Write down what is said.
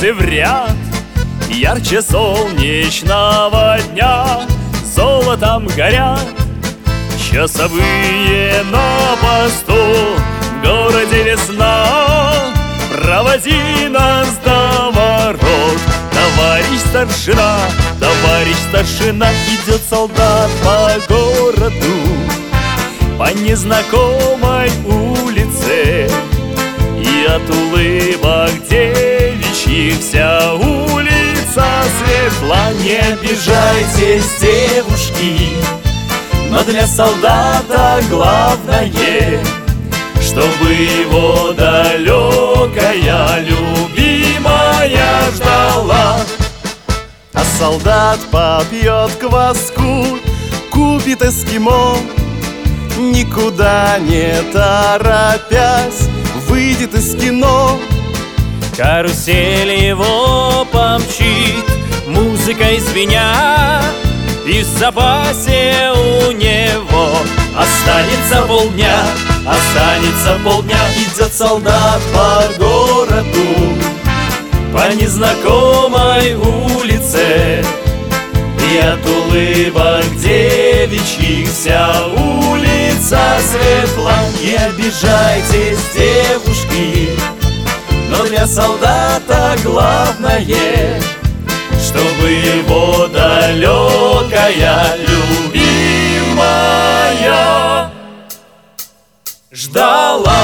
звезды в ряд, ярче солнечного дня золотом горят. Часовые на посту, в городе весна, проводи нас до ворот. Товарищ старшина, идет солдат по городу, по незнакомой улице, и от улыбок девичьих вся улица светла. Не обижайтесь, девушки, но для солдата главное, чтобы его далекая любимая ждала. А солдат попьет кваску, купит эскимо, никуда не торопясь выйдет из кино. Карусель его помчит, музыкой звеня, и в запасе у него останется полдня. Идет солдат по городу, по незнакомой улице, и от улыбок девичьих вся улица светла. Не обижайтесь, девушки, но для солдата главное, чтобы его далекая любимая ждала.